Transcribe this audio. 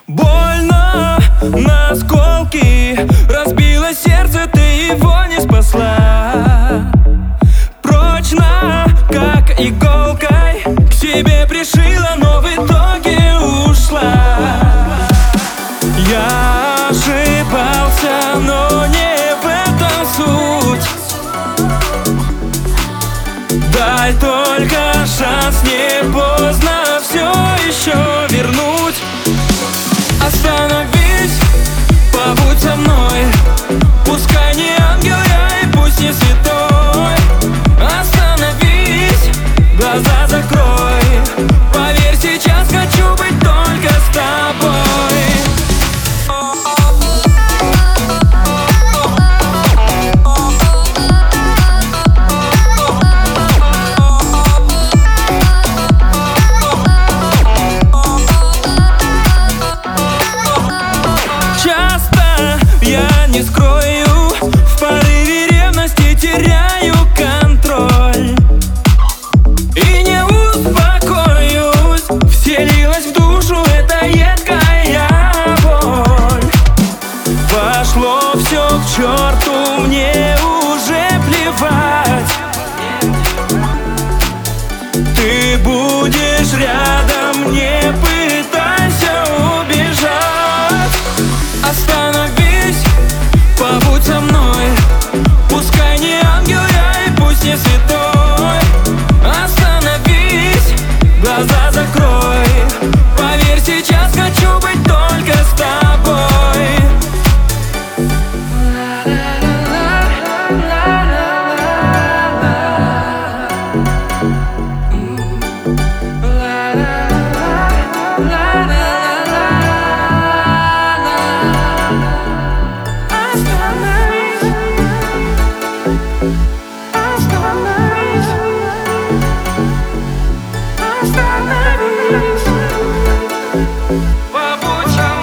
Больно на осколки разбило сердце, ты его не спасла. Прочно, как иголкой, к себе пришила, но в итоге ушла. Я ошибался, но не в этом суть. Дай только шанс, не поздно все еще вернуть. Остановись, побудь со мной. Пускай не ангел я и пусть не святой. Остановись, глаза закрой. Поверь, сейчас хочу быть только с тобой. Я не скрою, в порыве ревности теряю контроль и не успокоюсь. Вселилась в душу эта едкая боль. Пошло все к черту, мне уже плевать. Ты будешь рядом, не пытайся убежать. Остановись, побудь со мной. Пускай не ангел я и пусть не святой. Остановись, глаза закрой. Поверь, сейчас хочу быть только с тобой. Побудь